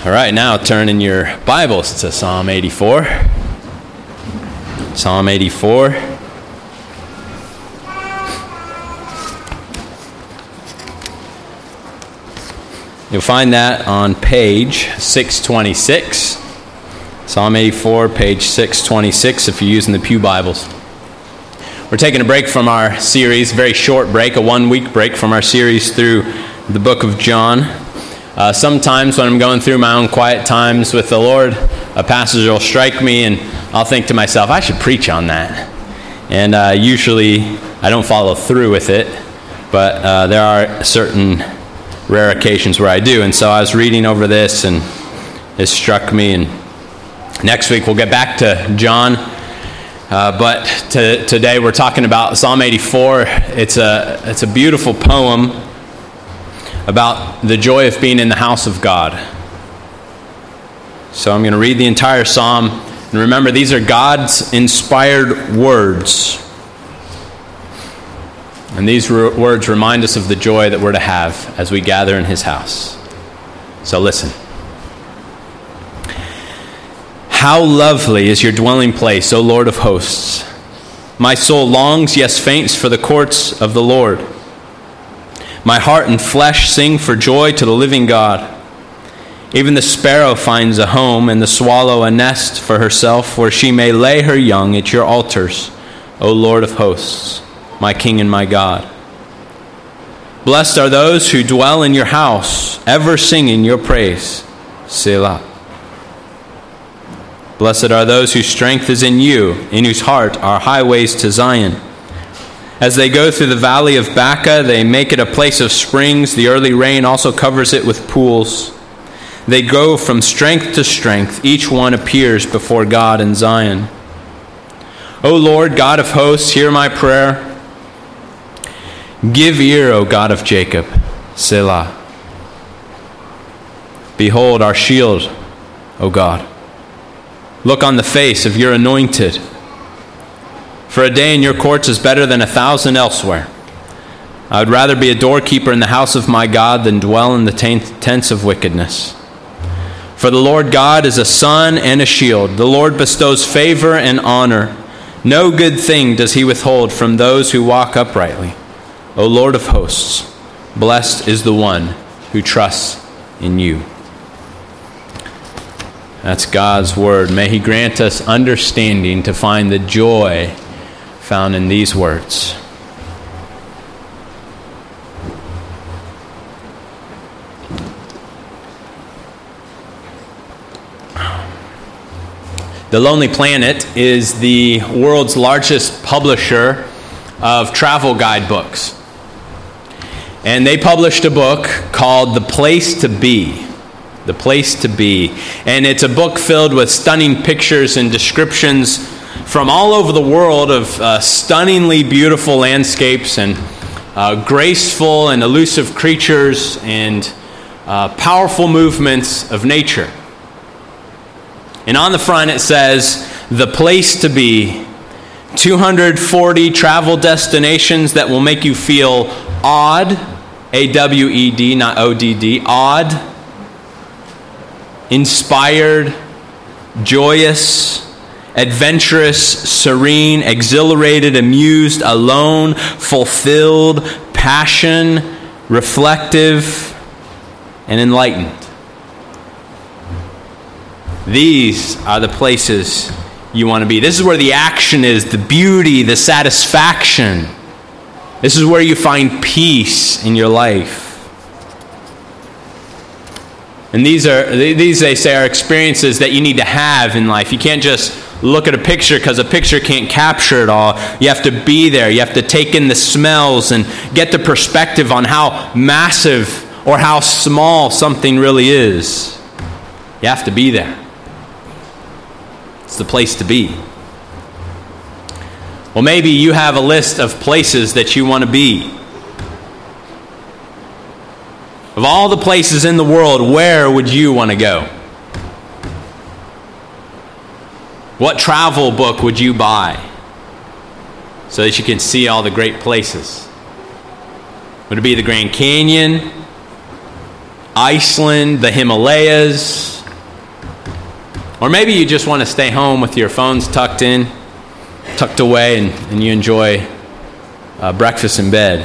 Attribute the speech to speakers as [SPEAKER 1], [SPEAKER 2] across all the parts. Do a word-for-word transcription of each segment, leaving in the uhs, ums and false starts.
[SPEAKER 1] All right, now turn in your Bibles to Psalm eighty-four. Psalm eighty-four. You'll find that on page six twenty-six. Psalm eighty-four, page six twenty-six, if you're using the Pew Bibles. We're taking a break from our series, very short break, a one-week break from our series through the book of John. Uh, sometimes when I'm going through my own quiet times with the Lord, a passage will strike me and I'll think to myself, I should preach on that. And uh, usually I don't follow through with it, but uh, there are certain rare occasions where I do. And so I was reading over this and it struck me. And next week we'll get back to John. Uh, but to, today we're talking about Psalm eighty-four. It's a, it's a beautiful poem about the joy of being in the house of God. So I'm going to read the entire psalm. And remember, these are God's inspired words. And these re- words remind us of the joy that we're to have as we gather in his house. So listen. How lovely is your dwelling place, O Lord of hosts. My soul longs, yes, faints for the courts of the Lord. My heart and flesh sing for joy to the living God. Even the sparrow finds a home, and the swallow a nest for herself, where she may lay her young at your altars, O Lord of hosts, my King and my God. Blessed are those who dwell in your house, ever singing your praise. Selah. Blessed are those whose strength is in you, in whose heart are highways to Zion. As they go through the valley of Baca, they make it a place of springs. The early rain also covers it with pools. They go from strength to strength. Each one appears before God in Zion. O Lord, God of hosts, hear my prayer. Give ear, O God of Jacob. Selah. Behold our shield, O God. Look on the face of your anointed. For a day in your courts is better than a thousand elsewhere. I would rather be a doorkeeper in the house of my God than dwell in the tents of wickedness. For the Lord God is a sun and a shield. The Lord bestows favor and honor. No good thing does he withhold from those who walk uprightly. O Lord of hosts, blessed is the one who trusts in you. That's God's word. May he grant us understanding to find the joy found in these words. The Lonely Planet is the world's largest publisher of travel guidebooks. And they published a book called The Place to Be. The Place to Be. And it's a book filled with stunning pictures and descriptions from all over the world of uh, stunningly beautiful landscapes and uh, graceful and elusive creatures and uh, powerful movements of nature. And on the front it says, The Place to Be, two hundred forty travel destinations that will make you feel awed, A W E D, not O D D, awed, inspired, joyous, adventurous, serene, exhilarated, amused, alone, fulfilled, passion, reflective, and enlightened. These are the places you want to be. This is where the action is, the beauty, the satisfaction. This is where you find peace in your life. And these are these they say are experiences that you need to have in life. You can't just look at a picture because a picture can't capture it all. You have to be there. You have to take in the smells and get the perspective on how massive or how small something really is. You have to be there. It's the place to be. Well, maybe you have a list of places that you want to be. Of all the places in the world, where would you want to go? What travel book would you buy so that you can see all the great places? Would it be the Grand Canyon? Iceland, the Himalayas. Or maybe you just want to stay home with your phones tucked in, tucked away, and, and you enjoy uh, breakfast in bed.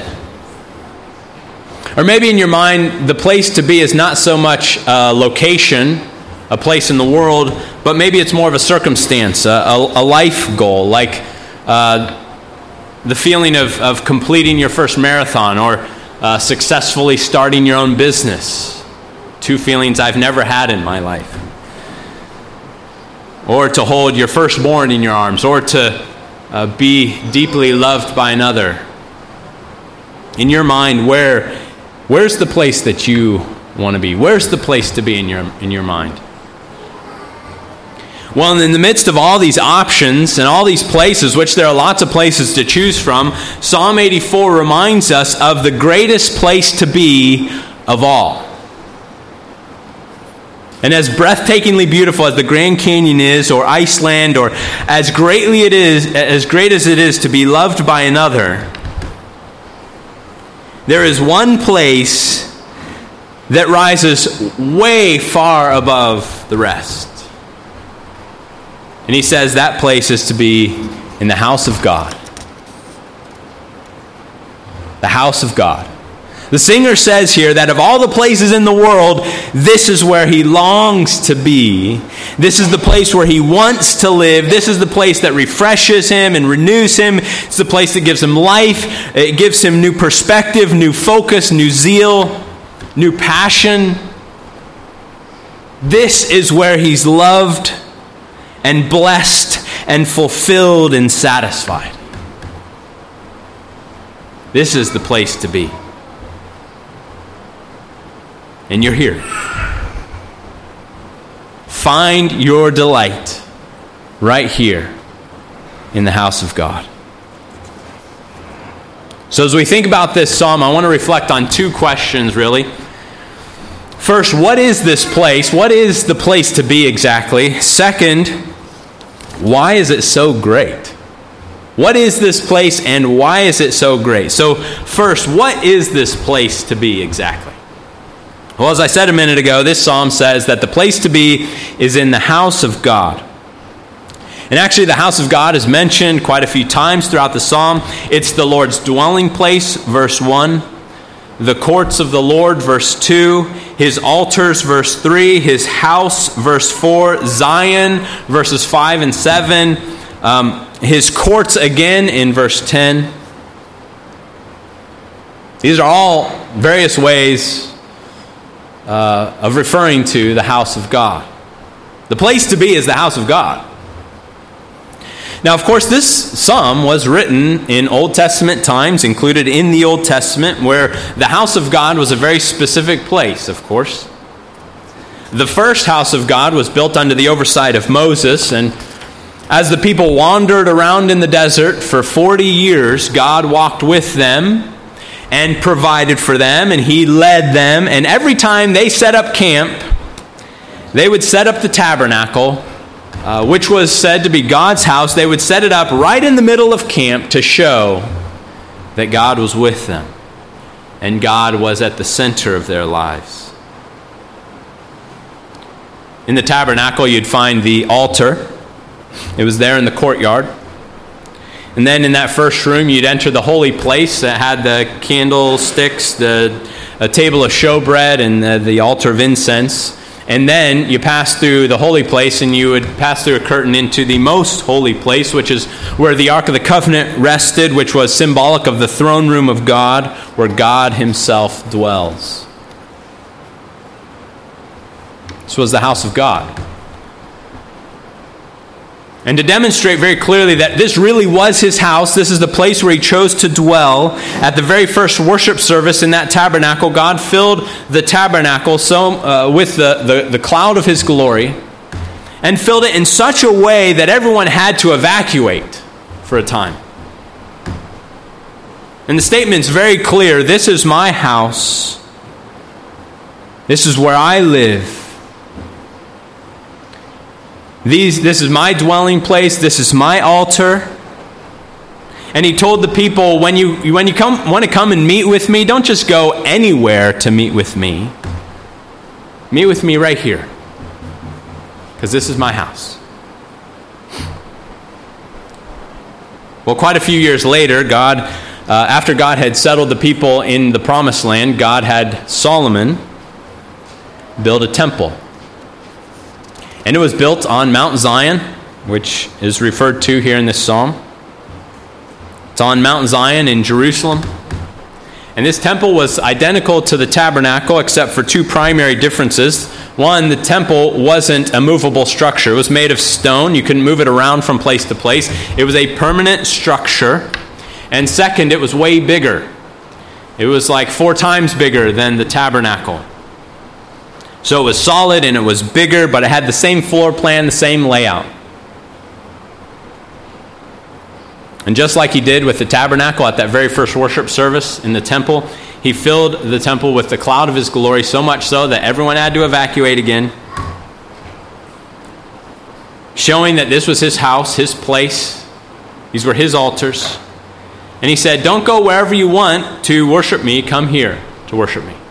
[SPEAKER 1] Or maybe in your mind, the place to be is not so much a location, a place in the world, but maybe it's more of a circumstance, a, a, a life goal, like uh, the feeling of, of completing your first marathon or uh, successfully starting your own business. Two feelings I've never had in my life. Or to hold your firstborn in your arms, or to uh, be deeply loved by another. In your mind, where where's the place that you want to be? Where's the place to be in your in your mind? Well, in the midst of all these options and all these places, which there are lots of places to choose from, Psalm eighty-four reminds us of the greatest place to be of all. And as breathtakingly beautiful as the Grand Canyon is, or Iceland, or as greatly it is, as great as it is to be loved by another, there is one place that rises way far above the rest. And he says that place is to be in the house of God. The house of God. The singer says here that of all the places in the world, this is where he longs to be. This is the place where he wants to live. This is the place that refreshes him and renews him. It's the place that gives him life. It gives him new perspective, new focus, new zeal, new passion. This is where he's loved and blessed and fulfilled and satisfied. This is the place to be. And you're here. Find your delight right here in the house of God. So as we think about this psalm, I want to reflect on two questions, really. First, what is this place? What is the place to be exactly? Second, why is it so great? What is this place and why is it so great? So first, what is this place to be exactly? Well, as I said a minute ago, this psalm says that the place to be is in the house of God. And actually, the house of God is mentioned quite a few times throughout the psalm. It's the Lord's dwelling place, verse one. The courts of the Lord, verse two. His altars, verse three. His house, verse four. Zion, verses five and seven. Um, his courts again in verse ten. These are all various ways uh, of referring to the house of God. The place to be is the house of God. Now, of course, this psalm was written in Old Testament times, included in the Old Testament, where the house of God was a very specific place, of course. The first house of God was built under the oversight of Moses, and as the people wandered around in the desert for forty years, God walked with them and provided for them, and He led them. And every time they set up camp, they would set up the tabernacle, uh, which was said to be God's house. They would set it up right in the middle of camp to show that God was with them, and God was at the center of their lives. In the tabernacle, you'd find the altar. It was there in the courtyard. And then in that first room, you'd enter the holy place that had the candlesticks, the a table of showbread, and the, the altar of incense. And then you pass through the holy place, and you would pass through a curtain into the most holy place, which is where the Ark of the Covenant rested, which was symbolic of the throne room of God, where God Himself dwells. This was the house of God. And to demonstrate very clearly that this really was His house, this is the place where He chose to dwell. At the very first worship service in that tabernacle, God filled the tabernacle so uh, with the, the, the cloud of His glory, and filled it in such a way that everyone had to evacuate for a time. And the statement's very clear: this is my house. This is where I live. These, this is my dwelling place. This is my altar. And He told the people, when you when you come want to come and meet with me, don't just go anywhere to meet with me. meet with me right here, because this is my house. Well, quite a few years later, God, uh, after God had settled the people in the Promised Land, God had Solomon build a temple. And it was built on Mount Zion, which is referred to here in this psalm. It's on Mount Zion in Jerusalem. And this temple was identical to the tabernacle except for two primary differences. One, the temple wasn't a movable structure. It was made of stone. You couldn't move it around from place to place. It was a permanent structure. And second, it was way bigger. It was like four times bigger than the tabernacle. So it was solid and it was bigger, but it had the same floor plan, the same layout. And just like he did with the tabernacle at that very first worship service in the temple, he filled the temple with the cloud of his glory, so much so that everyone had to evacuate again, showing that this was his house, his place. These were his altars. And he said, don't go wherever you want to worship me. Come here to worship me.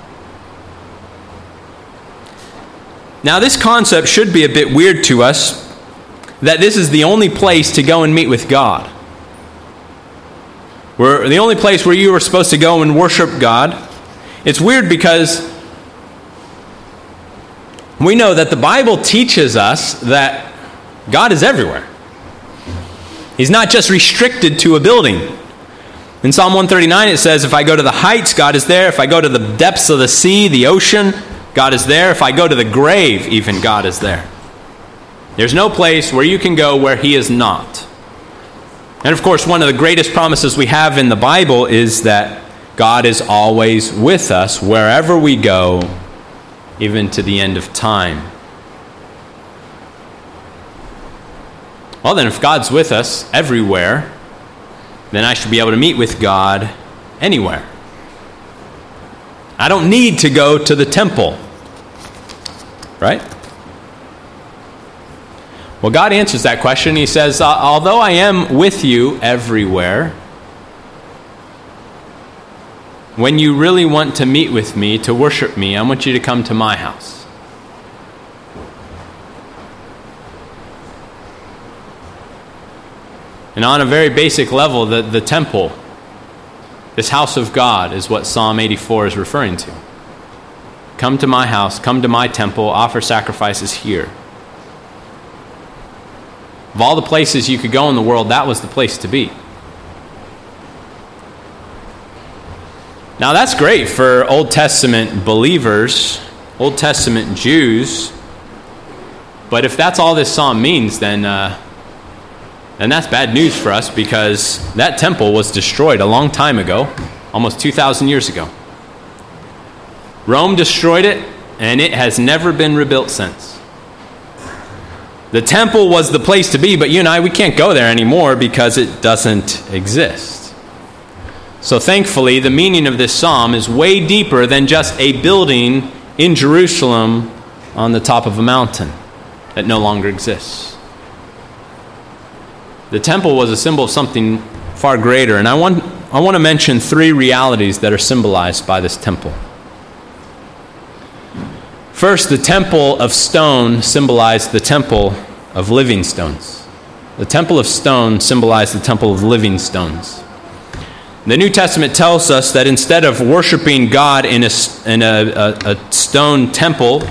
[SPEAKER 1] Now, this concept should be a bit weird to us, that this is the only place to go and meet with God. We're the only place where you are supposed to go and worship God. It's weird because we know that the Bible teaches us that God is everywhere. He's not just restricted to a building. In Psalm one thirty-nine it says, if I go to the heights, God is there. If I go to the depths of the sea, the ocean, God is there. If I go to the grave, even God is there. There's no place where you can go where he is not. And of course, one of the greatest promises we have in the Bible is that God is always with us wherever we go, even to the end of time. Well, then if God's with us everywhere, then I should be able to meet with God anywhere. I don't need to go to the temple, right? Well, God answers that question. He says, although I am with you everywhere, when you really want to meet with me, to worship me, I want you to come to my house. And on a very basic level, the, the temple, this house of God, is what Psalm eighty-four is referring to. Come to my house, come to my temple, offer sacrifices here. Of all the places you could go in the world, that was the place to be. Now that's great for Old Testament believers, Old Testament Jews, but if that's all this psalm means, then uh, then that's bad news for us, because that temple was destroyed a long time ago, almost two thousand years ago. Rome destroyed it, and it has never been rebuilt since. The temple was the place to be, but you and I, we can't go there anymore because it doesn't exist. So thankfully, the meaning of this psalm is way deeper than just a building in Jerusalem on the top of a mountain that no longer exists. The temple was a symbol of something far greater, and I want, I want to mention three realities that are symbolized by this temple. First, the temple of stone symbolized the temple of living stones. The temple of stone symbolized the temple of living stones. The New Testament tells us that instead of worshiping God in a, in a, a, a stone temple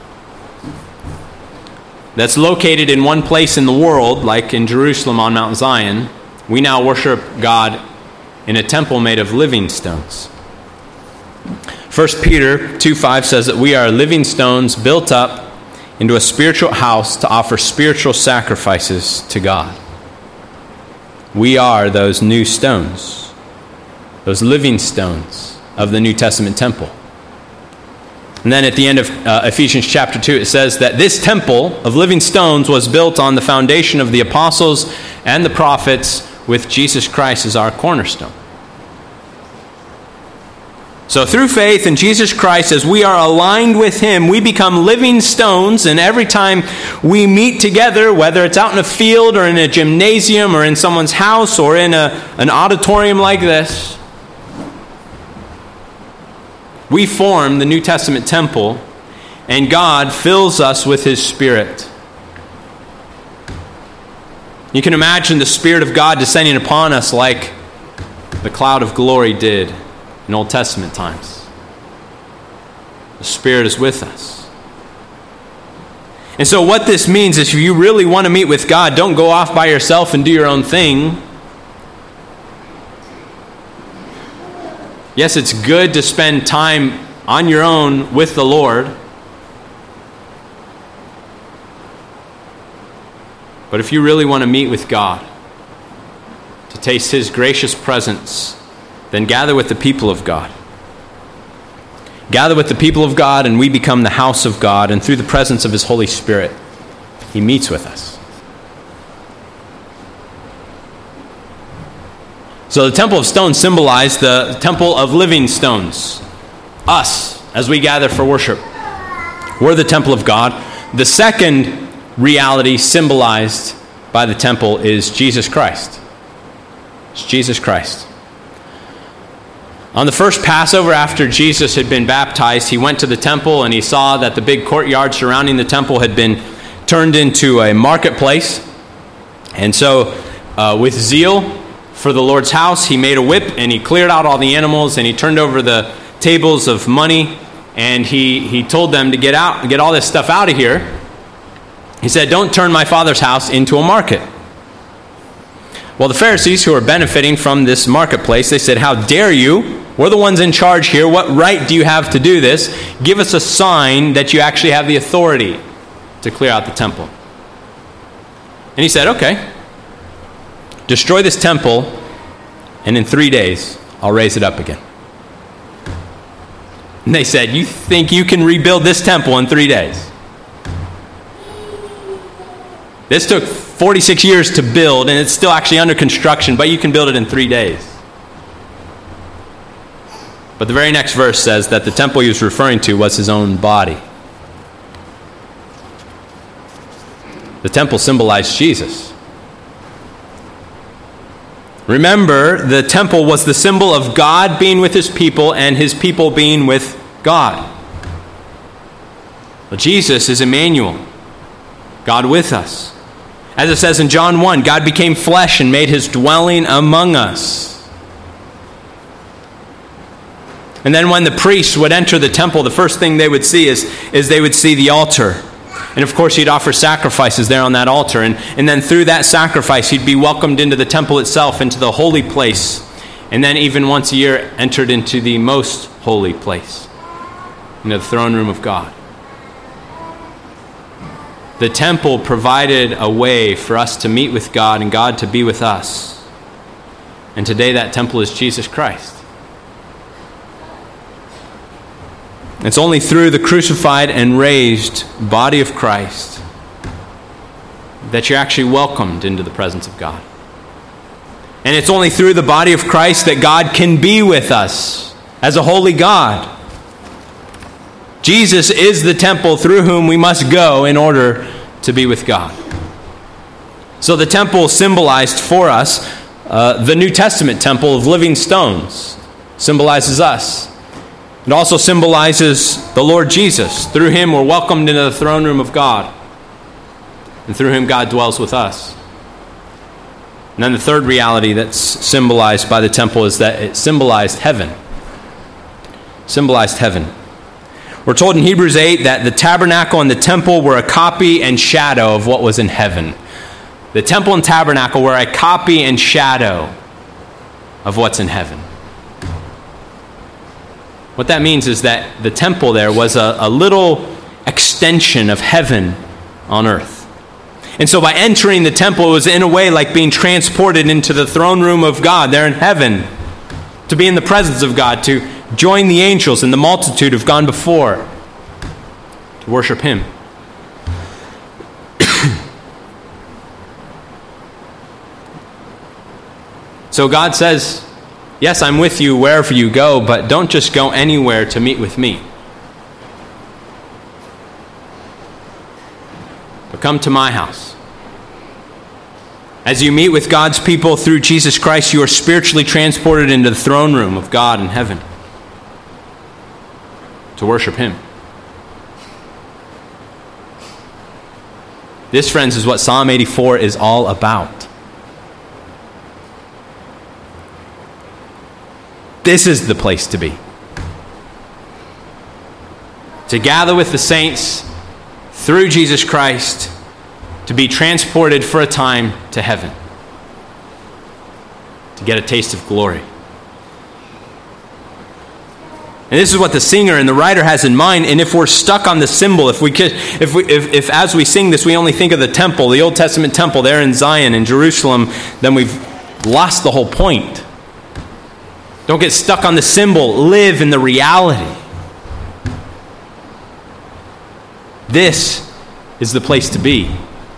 [SPEAKER 1] that's located in one place in the world, like in Jerusalem on Mount Zion, we now worship God in a temple made of living stones. First Peter two five says that we are living stones built up into a spiritual house to offer spiritual sacrifices to God. We are those new stones, those living stones of the New Testament temple. And then at the end of uh, Ephesians chapter two, it says that this temple of living stones was built on the foundation of the apostles and the prophets, with Jesus Christ as our cornerstone. So through faith in Jesus Christ, as we are aligned with him, we become living stones, and every time we meet together, whether it's out in a field or in a gymnasium or in someone's house or in a, an auditorium like this, we form the New Testament temple, and God fills us with his Spirit. You can imagine the Spirit of God descending upon us like the cloud of glory did in Old Testament times. The Spirit is with us. And so what this means is if you really want to meet with God, don't go off by yourself and do your own thing. Yes, it's good to spend time on your own with the Lord. But if you really want to meet with God, to taste his gracious presence, then gather with the people of God. Gather with the people of God, and we become the house of God, and through the presence of his Holy Spirit, he meets with us. So the temple of stones symbolized the temple of living stones. Us, as we gather for worship. We're the temple of God. The second reality symbolized by the temple is Jesus Christ. It's Jesus Christ. On the first Passover after Jesus had been baptized, he went to the temple and he saw that the big courtyard surrounding the temple had been turned into a marketplace. And so uh, with zeal for the Lord's house, he made a whip and he cleared out all the animals and he turned over the tables of money and he, he told them to get out, get all this stuff out of here. He said, don't turn my Father's house into a market. Well, the Pharisees, who are benefiting from this marketplace, they said, how dare you? We're the ones in charge here. What right do you have to do this? Give us a sign that you actually have the authority to clear out the temple. And he said, okay, destroy this temple, and in three days, I'll raise it up again. And they said, you think you can rebuild this temple in three days? This took forty-six years to build, and it's still actually under construction, but you can build it in three days. But the very next verse says that the temple he was referring to was his own body. The temple symbolized Jesus. Remember, the temple was the symbol of God being with his people and his people being with God. But Jesus is Emmanuel, God with us. As it says in John one, God became flesh and made his dwelling among us. And then when the priests would enter the temple, the first thing they would see is, is they would see the altar. And of course, he'd offer sacrifices there on that altar. And, and then through that sacrifice, he'd be welcomed into the temple itself, into the holy place. And then even once a year, entered into the most holy place, into the throne room of God. The temple provided a way for us to meet with God and God to be with us. And today that temple is Jesus Christ. It's only through the crucified and raised body of Christ that you're actually welcomed into the presence of God. And it's only through the body of Christ that God can be with us as a holy God. Jesus is the temple through whom we must go in order to be with God. So the temple symbolized for us, uh, the New Testament temple of living stones symbolizes us. It also symbolizes the Lord Jesus. Through him we're welcomed into the throne room of God. And through him God dwells with us. And then the third reality that's symbolized by the temple is that it symbolized heaven. Symbolized heaven. We're told in Hebrews eight that the tabernacle and the temple were a copy and shadow of what was in heaven. The temple and tabernacle were a copy and shadow of what's in heaven. What that means is that the temple there was a, a little extension of heaven on earth. And so by entering the temple, it was in a way like being transported into the throne room of God there in heaven, to be in the presence of God, to join the angels and the multitude who've gone before to worship him. So God says, yes, I'm with you wherever you go, but don't just go anywhere to meet with me. But come to my house. As you meet with God's people through Jesus Christ, you are spiritually transported into the throne room of God in heaven to worship him. This, friends, is what Psalm eighty-four is all about. This is the place to be. To gather with the saints through Jesus Christ, to be transported for a time to heaven, to get a taste of glory. And this is what the singer and the writer has in mind. And if we're stuck on the symbol, if we could, if we, if, if as we sing this, we only think of the temple, the Old Testament temple there in Zion, in Jerusalem, then we've lost the whole point. Don't get stuck on the symbol. Live in the reality. This is the place to be.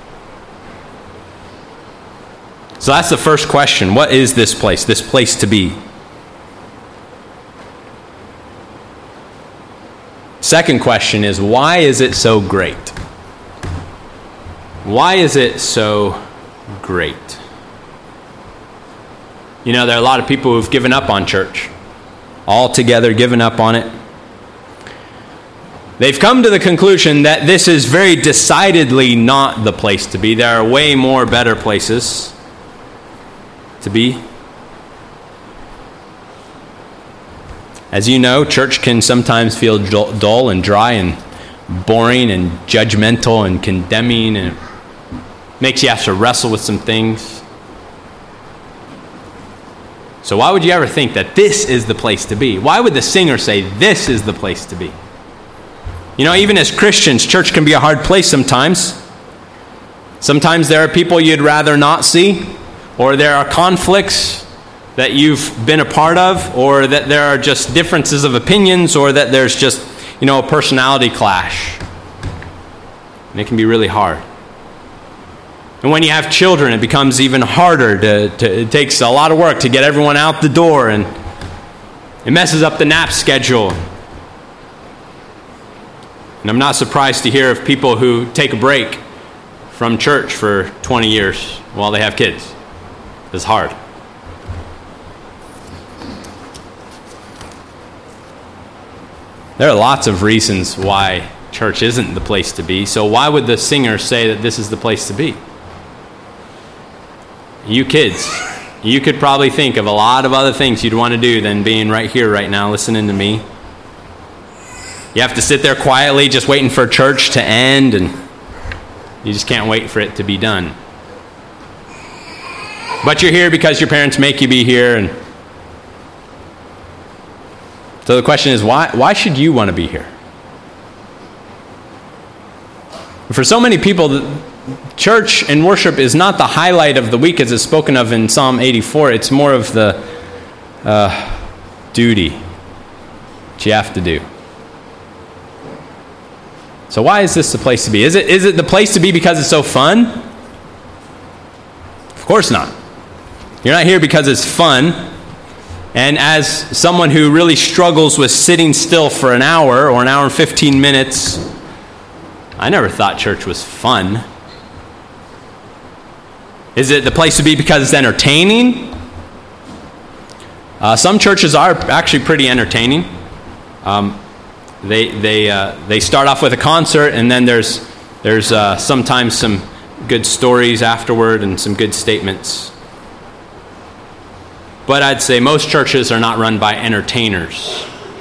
[SPEAKER 1] So that's the first question. What is this place? This place to be. Second question is, why is it so great? Why is it so great? You know, there are a lot of people who've given up on church. Altogether given up on it. They've come to the conclusion that this is very decidedly not the place to be. There are way more better places to be. As you know, church can sometimes feel dull and dry and boring and judgmental and condemning, and it makes you have to wrestle with some things. So why would you ever think that this is the place to be? Why would the singer say this is the place to be? You know, even as Christians, church can be a hard place sometimes. Sometimes there are people you'd rather not see, or there are conflicts that you've been a part of, or that there are just differences of opinions, or that there's just, you know, a personality clash. And it can be really hard. And when you have children, it becomes even harder. To, to, it takes a lot of work to get everyone out the door, and it messes up the nap schedule. And I'm not surprised to hear of people who take a break from church for twenty years while they have kids. It's hard. There are lots of reasons why church isn't the place to be. So why would the singer say that this is the place to be? You kids, you could probably think of a lot of other things you'd want to do than being right here right now listening to me. You have to sit there quietly just waiting for church to end, and you just can't wait for it to be done. But you're here because your parents make you be here, and so the question is, why why should you want to be here? For so many people, church and worship is not the highlight of the week as it's spoken of in Psalm eighty-four. It's more of the uh, duty that you have to do. So why is this the place to be? Is it is it the place to be because it's so fun? Of course not. You're not here because it's fun. And as someone who really struggles with sitting still for an hour or an hour and fifteen minutes, I never thought church was fun. Is it the place to be because it's entertaining? Uh, some churches are actually pretty entertaining. Um, they they uh, they start off with a concert, and then there's there's uh, sometimes some good stories afterward and some good statements. But I'd say most churches are not run by entertainers.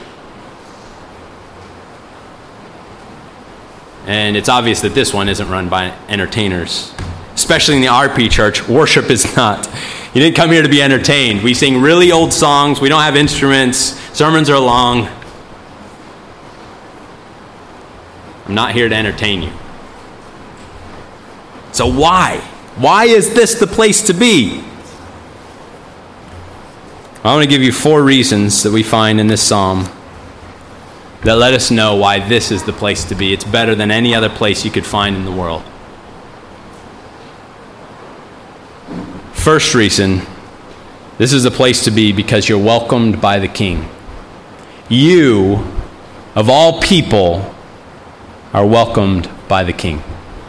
[SPEAKER 1] And it's obvious that this one isn't run by entertainers. Especially in the R P church, worship is not. You didn't come here to be entertained. We sing really old songs. We don't have instruments. Sermons are long. I'm not here to entertain you. So why? Why is this the place to be? I want to give you four reasons that we find in this psalm that let us know why this is the place to be. It's better than any other place you could find in the world. First reason, this is a place to be because you're welcomed by the King. You, of all people, are welcomed by the King.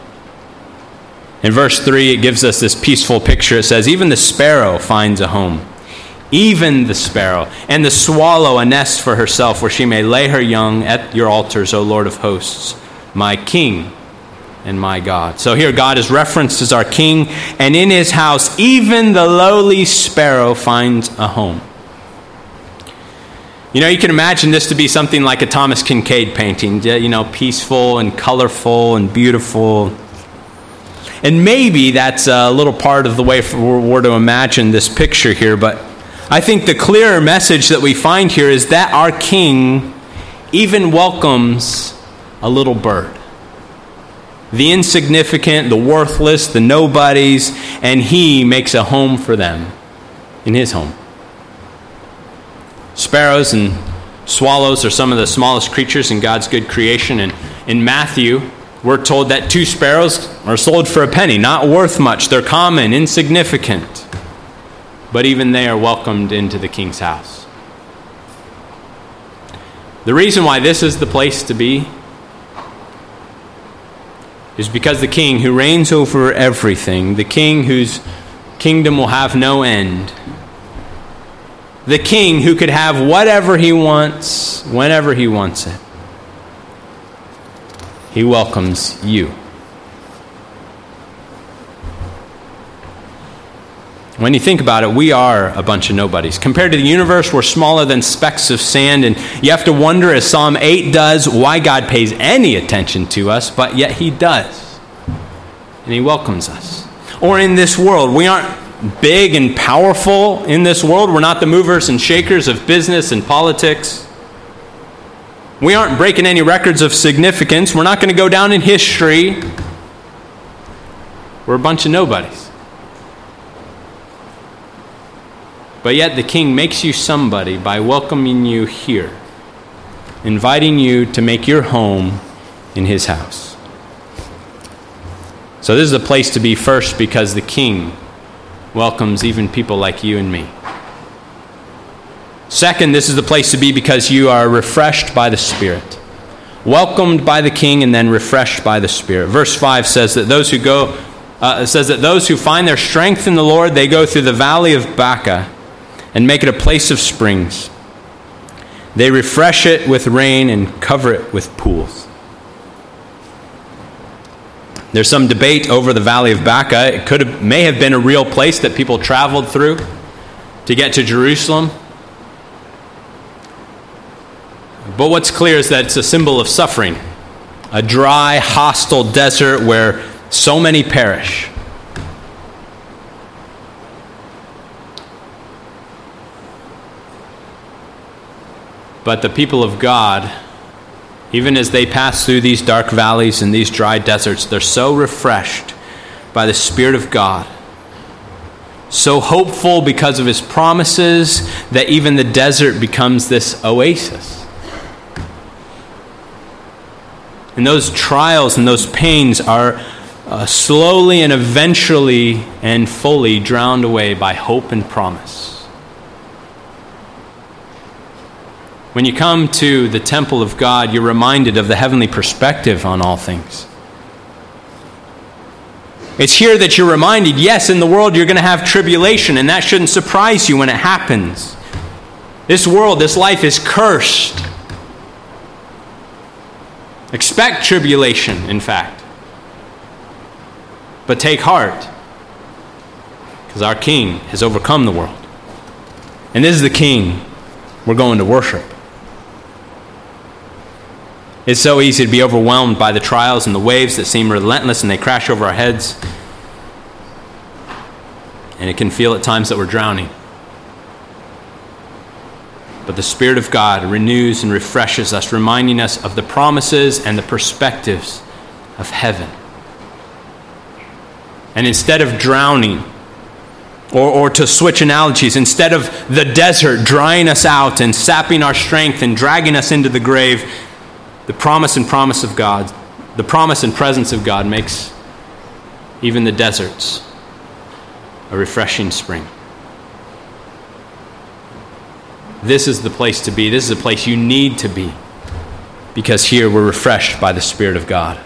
[SPEAKER 1] In verse three, it gives us this peaceful picture. It says, even the sparrow finds a home. Even the sparrow, and the swallow a nest for herself, where she may lay her young at your altars, O Lord of hosts, my King and my God. So here God is referenced as our king, and in his house even the lowly sparrow finds a home. You know, you can imagine this to be something like a Thomas Kinkade painting, you know, peaceful and colorful and beautiful. And maybe that's a little part of the way we're to imagine this picture here, but I think the clearer message that we find here is that our king even welcomes a little bird. The insignificant, the worthless, the nobodies, and he makes a home for them in his home. Sparrows and swallows are some of the smallest creatures in God's good creation. And in Matthew, we're told that two sparrows are sold for a penny, not worth much. They're common, insignificant. But even they are welcomed into the king's house. The reason why this is the place to be is because the king who reigns over everything, the king whose kingdom will have no end, the king who could have whatever he wants, whenever he wants it, he welcomes you. When you think about it, we are a bunch of nobodies. Compared to the universe, we're smaller than specks of sand, and you have to wonder, as Psalm eight does, why God pays any attention to us, but yet he does. And he welcomes us. Or in this world, we aren't big and powerful in this world. We're not the movers and shakers of business and politics. We aren't breaking any records of significance. We're not going to go down in history. We're a bunch of nobodies. But yet the king makes you somebody by welcoming you here, inviting you to make your home in his house. So this is a place to be first because the king welcomes even people like you and me. Second, this is the place to be because you are refreshed by the Spirit. Welcomed by the king and then refreshed by the Spirit. Verse five says that those who go, uh, says that those who find their strength in the Lord, they go through the valley of Baca and make it a place of springs. They refresh it with rain and cover it with pools. There's some debate over the Valley of Baca. It could have, may have been a real place that people traveled through to get to Jerusalem. But what's clear is that it's a symbol of suffering. A dry, hostile desert where so many perish. But the people of God, even as they pass through these dark valleys and these dry deserts, they're so refreshed by the Spirit of God, so hopeful because of his promises, that even the desert becomes this oasis. And those trials and those pains are uh, slowly and eventually and fully drowned away by hope and promise. When you come to the temple of God, you're reminded of the heavenly perspective on all things. It's here that you're reminded, yes, in the world you're going to have tribulation, and that shouldn't surprise you when it happens. This world, this life is cursed. Expect tribulation, in fact. But take heart, because our King has overcome the world. And this is the King we're going to worship. It's so easy to be overwhelmed by the trials and the waves that seem relentless and they crash over our heads. And it can feel at times that we're drowning. But the Spirit of God renews and refreshes us, reminding us of the promises and the perspectives of heaven. And instead of drowning, or, or to switch analogies, instead of the desert drying us out and sapping our strength and dragging us into the grave, the promise and promise of God, the promise and presence of God makes even the deserts a refreshing spring. This is the place to be. This is the place you need to be, because here we're refreshed by the Spirit of God.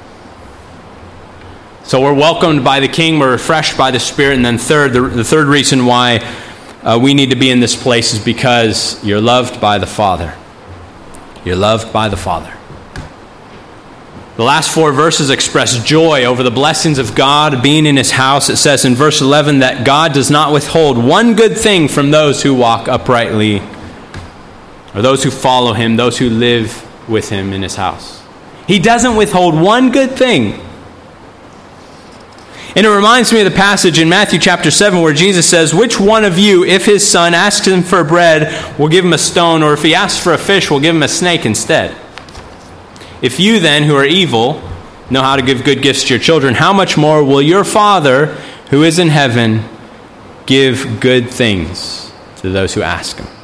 [SPEAKER 1] So we're welcomed by the King, we're refreshed by the Spirit, and then third, the, the third reason why uh, we need to be in this place is because you're loved by the Father. You're loved by the Father. The last four verses express joy over the blessings of God being in his house. It says in verse eleven that God does not withhold one good thing from those who walk uprightly, or those who follow him, those who live with him in his house. He doesn't withhold one good thing. And it reminds me of the passage in Matthew chapter seven where Jesus says, which one of you, if his son asks him for bread, will give him a stone, or if he asks for a fish, will give him a snake instead? If you then, who are evil, know how to give good gifts to your children, how much more will your Father, who is in heaven, give good things to those who ask him?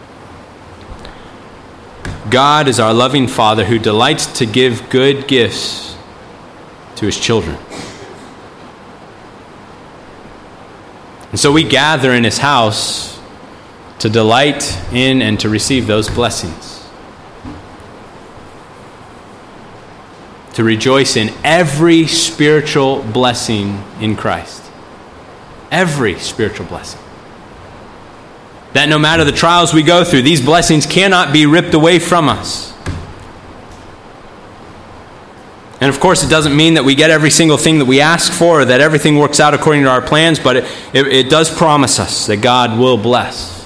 [SPEAKER 1] God is our loving Father who delights to give good gifts to his children. And so we gather in his house to delight in and to receive those blessings. To rejoice in every spiritual blessing in Christ. Every spiritual blessing. That no matter the trials we go through, these blessings cannot be ripped away from us. And of course, it doesn't mean that we get every single thing that we ask for, or that everything works out according to our plans, but it, it, it does promise us that God will bless.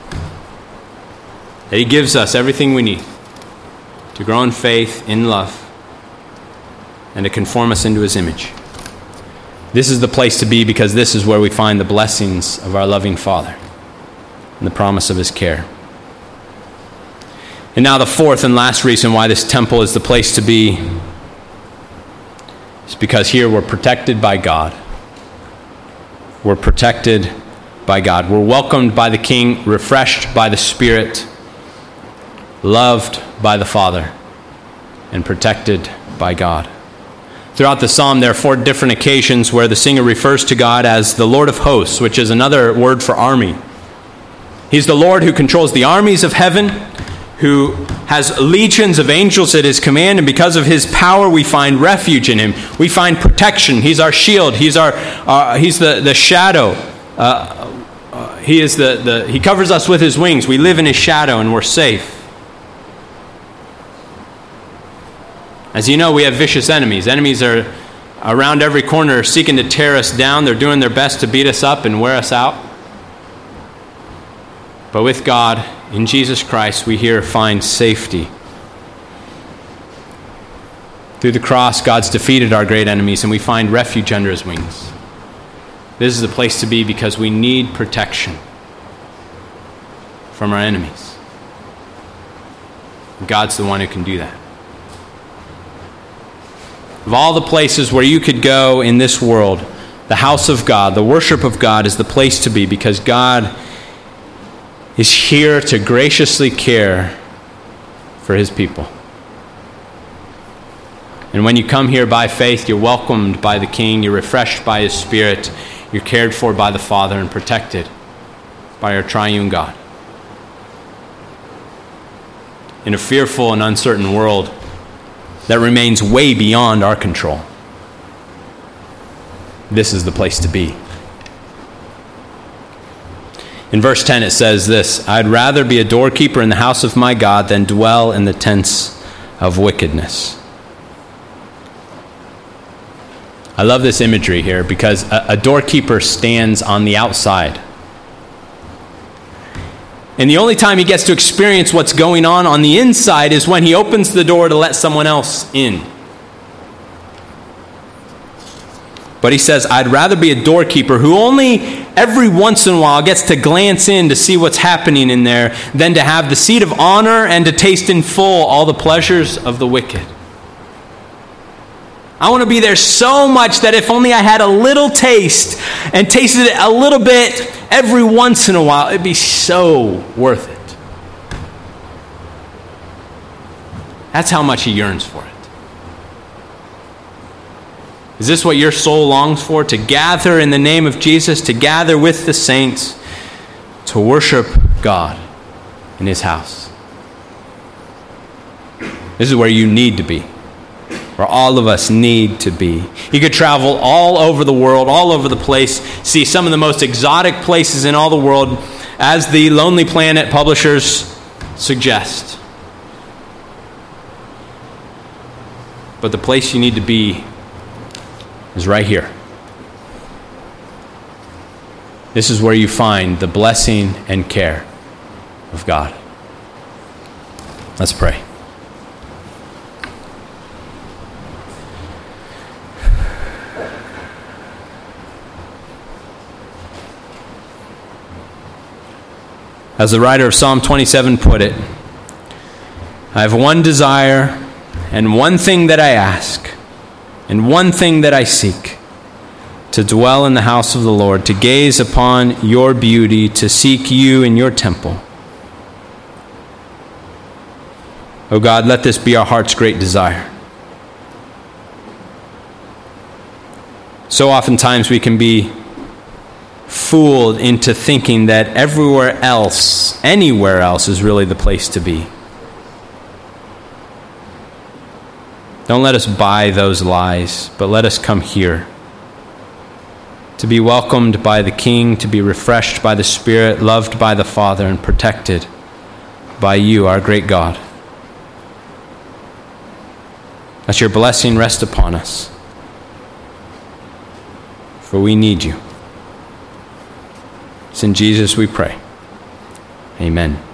[SPEAKER 1] That he gives us everything we need to grow in faith, in love, and to conform us into his image. This is the place to be, because this is where we find the blessings of our loving Father and the promise of his care. And now the fourth and last reason why this temple is the place to be is because here we're protected by God. We're protected by God. We're welcomed by the King, refreshed by the Spirit, loved by the Father, and protected by God. Throughout the psalm, there are four different occasions where the singer refers to God as the Lord of hosts, which is another word for army. He's the Lord who controls the armies of heaven, who has legions of angels at his command, and because of his power, we find refuge in him. We find protection. He's our shield. He's our. Uh, he's the the shadow. Uh, uh, he is the the. He covers us with his wings. We live in his shadow, and we're safe. As you know, we have vicious enemies. Enemies are around every corner seeking to tear us down. They're doing their best to beat us up and wear us out. But with God, in Jesus Christ, we here find safety. Through the cross, God's defeated our great enemies, and we find refuge under his wings. This is the place to be because we need protection from our enemies. God's the one who can do that. Of all the places where you could go in this world, the house of God, the worship of God is the place to be, because God is here to graciously care for his people. And when you come here by faith, you're welcomed by the King, you're refreshed by his Spirit, you're cared for by the Father, and protected by our triune God. In a fearful and uncertain world that remains way beyond our control, this is the place to be. In verse ten it says this, I'd rather be a doorkeeper in the house of my God than dwell in the tents of wickedness. I love this imagery here because a, a doorkeeper stands on the outside. And the only time he gets to experience what's going on on the inside is when he opens the door to let someone else in. But he says, I'd rather be a doorkeeper who only every once in a while gets to glance in to see what's happening in there than to have the seat of honor and to taste in full all the pleasures of the wicked. I want to be there so much that if only I had a little taste and tasted it a little bit every once in a while, it'd be so worth it. That's how much he yearns for it. Is this what your soul longs for? To gather in the name of Jesus, to gather with the saints, to worship God in his house. This is where you need to be. Where all of us need to be. You could travel all over the world, all over the place, see some of the most exotic places in all the world, as the Lonely Planet publishers suggest. But the place you need to be is right here. This is where you find the blessing and care of God. Let's pray. As the writer of Psalm twenty-seven put it, I have one desire and one thing that I ask and one thing that I seek, to dwell in the house of the Lord, to gaze upon your beauty, to seek you in your temple. Oh God, let this be our heart's great desire. So oftentimes we can be fooled into thinking that everywhere else, anywhere else, is really the place to be. Don't let us buy those lies, but let us come here to be welcomed by the King, to be refreshed by the Spirit, loved by the Father, and protected by you, our great God. Let your blessing rest upon us, for we need you. It's in Jesus we pray. Amen.